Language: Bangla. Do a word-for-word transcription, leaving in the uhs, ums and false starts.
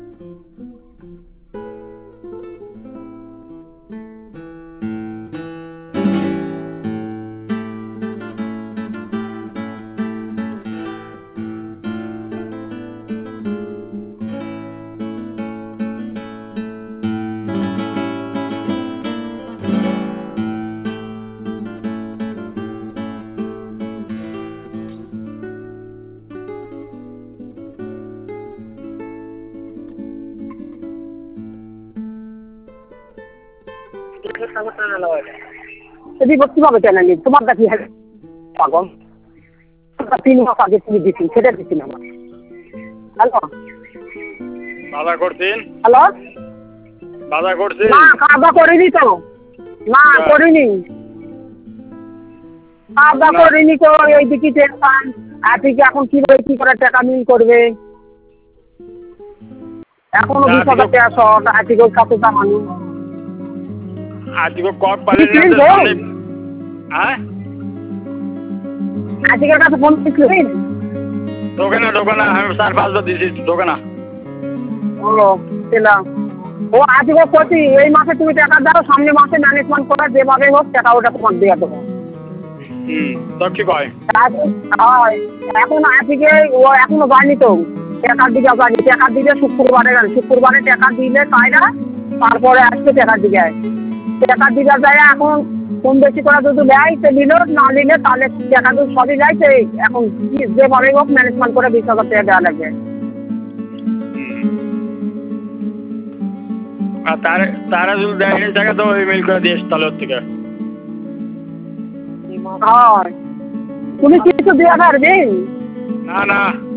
কিভাবে কেন নি তোমার কাছে পাগল তিন মাস আগে তুমি দিচ্ছি সেটা দিচ্ছি না আমার। হ্যালো বাধা করছেন? হ্যালো বাধা করছেন? না খাওয়া করিনি তো, না করিনি, খাওয়া করিনি তো। এই দিকে টেনশন আজকে এখন কিভাবে কি করে টাকা মিল করবে, এখনো বিশ হাজার টাকা শর্ট আজকেও সাথে দামানি আজকে কপ পালে হ্যাঁ আজকের কাছে ফোন করছিলেন দোকানে দোকানে আমি চার পাঁচবার দিয়েছি দোকানে। ও পেলাম ও আজকে করছি এই মাসে তুমি টাকা দাও, সামনে মাসে ম্যানেজমেন্ট করে যেভাবে হোক টাকা ওটা তোমার দেওয়া দেবো। হুম তো কি কয় এখন আজকে ও এখনো যায়নি তো টাকার দিকে যায়নি, টাকার দিকে শুক্রবারে গেল, শুক্রবারে টাকা দিলে তাইরা তারপরে আজকে টাকার দিকে টাকার দিকে যায়। এখন কম বেশি করে যদি নেয় সে নিল, না নিলে তাহলে টাকা যদি সবই যায় সে এখন যেভাবে হোক ম্যানেজমেন্ট করে বিশ হাজার টাকা দেওয়া লাগবে। আর তারা তারা যদি দেয়নি টাকা তো ইমেল করে দিয়েছ তাহলে ওর থেকে। হয় তুমি কিছু দেওয়া পারবে না না